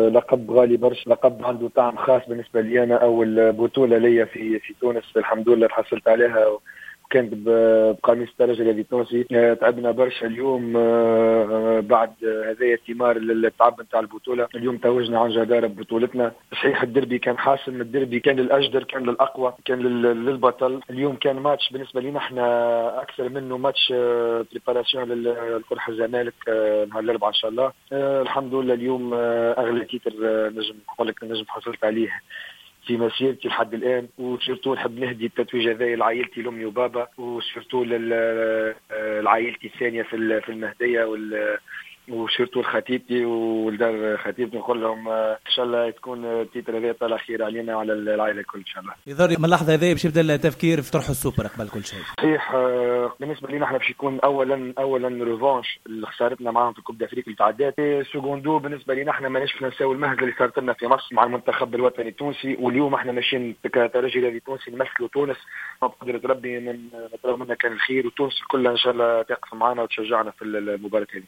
لقب غالي برشا، لقب عنده طعم خاص بالنسبة لي أنا. أول بطولة ليا في تونس الحمد لله حصلت عليها، كانت بقميص الترجي التونسي. تعبنا برشا اليوم بعد هذا الثمار التعب نتاع البطولة. اليوم توجنا عن جدارة ببطولتنا. صحيح الدربي كان حاسم، الدربي كان للأجدر، كان للأقوى، كان للبطل. اليوم كان ماتش بالنسبة لنا احنا أكثر منه ماتش بريباراسيون للقرح الزمالك نهار الأربعاء إن شاء الله. الحمد لله اليوم أغلى تيتر نجم نقول لك نجم حصلت عليه في مسيرتي لحد الآن، وسيرتو نحب نهدي التتويج هذا لعائلتي لأمي وبابا، وسيرتو لعائلتي الثانية في المهدية وسيرتو لخطيبتي ولدار خطيبتي. نقول لهم ان شاء الله تكون التيتر هذا طلع خير علينا وعلى العائله الكل ان شاء الله. يظهر من اللحظه هذه باش يبدا التفكير في طرح السوبر قبل كل شيء. صحيح بالنسبه لنا احنا باش يكون اولا ريفانش اللي خسارتنا معاهم في كوب دافريك اللي تعدات. سكوندو بالنسبه لنا احنا ماناش نساو المهزله اللي صارت لنا في مصر مع المنتخب الوطني التونسي، واليوم احنا ماشيين كترجي التونسي نمثلوا تونس بقدرة ربي. نطلب منا كان الخير، وتونس كلها ان شاء الله تقف معنا وتشجعنا في المباراه هذه.